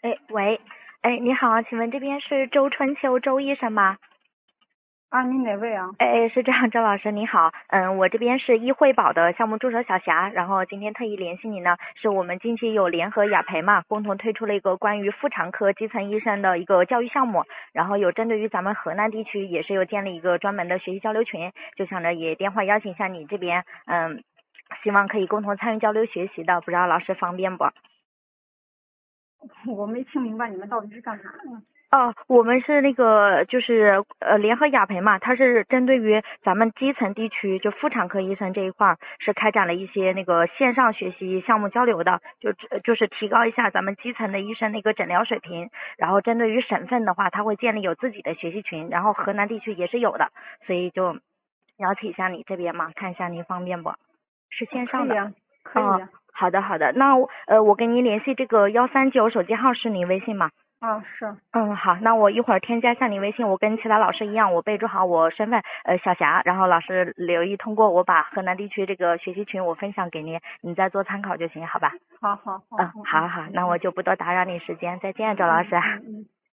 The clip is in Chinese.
哎，喂，哎，你好，请问这边是周春秋周医生吗？ 啊，你哪位啊？ 哎，是这样，周老师你好，我这边是医惠宝的项目助手小霞，然后今天特意联系你呢，是我们近期有联合雅培嘛，共同推出了一个关于妇产科基层医生的一个教育项目，然后有针对于咱们河南地区也是有建立一个专门的学习交流群，就想着也电话邀请一下你这边，希望可以共同参与交流学习的，不知道老师方便不？ 我没听明白你们到底是干啥的。 哦，我们是那个就是联合雅培嘛，它是针对于咱们基层地区就妇产科医生这一块儿是开展了一些那个线上学习项目交流的，就是提高一下咱们基层的医生的一个诊疗水平。然后针对于省份的话，它会建立有自己的学习群，然后河南地区也是有的，所以就邀请一下你这边嘛，看一下您方便不？是线上的。 可以呀，可以哦， 呀。 好的好的，那我跟您联系这个139手机号是您微信吗？ 啊，是。 好，那我一会儿添加一下您微信，我跟其他老师一样，我备注好我身份小霞，然后老师留意通过我把河南地区这个学习群我分享给您，你再做参考就行，好吧？ 好好好， 好好，那我就不多打扰你时间，再见，周老师。 嗯。